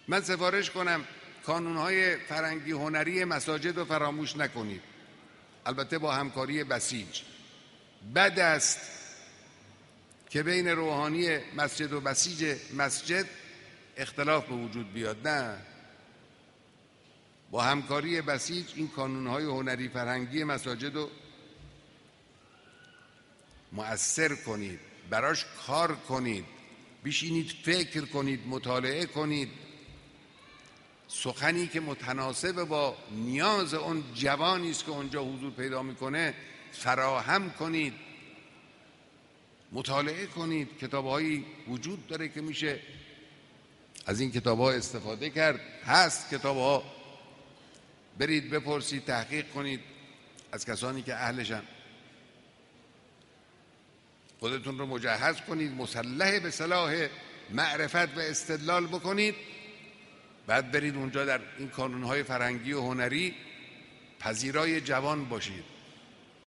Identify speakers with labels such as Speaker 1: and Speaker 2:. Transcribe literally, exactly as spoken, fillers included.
Speaker 1: من سفارش کنم کانونهای فرهنگی هنری مساجد رو فراموش نکنید، البته با همکاری بسیج. بد است که بین روحانی مسجد و بسیج مسجد اختلاف به وجود بیاد، نه، با همکاری بسیج این کانونهای هنری فرهنگی مساجد رو مؤثر کنید، براش کار کنید، بشینید فکر کنید، مطالعه کنید، سخنی که متناسب با نیاز اون جوانی است که اونجا حضور پیدا میکنه فراهم کنید، مطالعه کنید. کتاب‌هایی وجود داره که میشه از این کتاب‌ها استفاده کرد، هست کتاب‌ها، برید بپرسید، تحقیق کنید از کسانی که اهلشن، خودتون رو مجهز کنید، مسلح به سلاح معرفت و استدلال بکنید، بعد برید اونجا در این کانونهای فرهنگی و هنری پذیرای جوان باشید.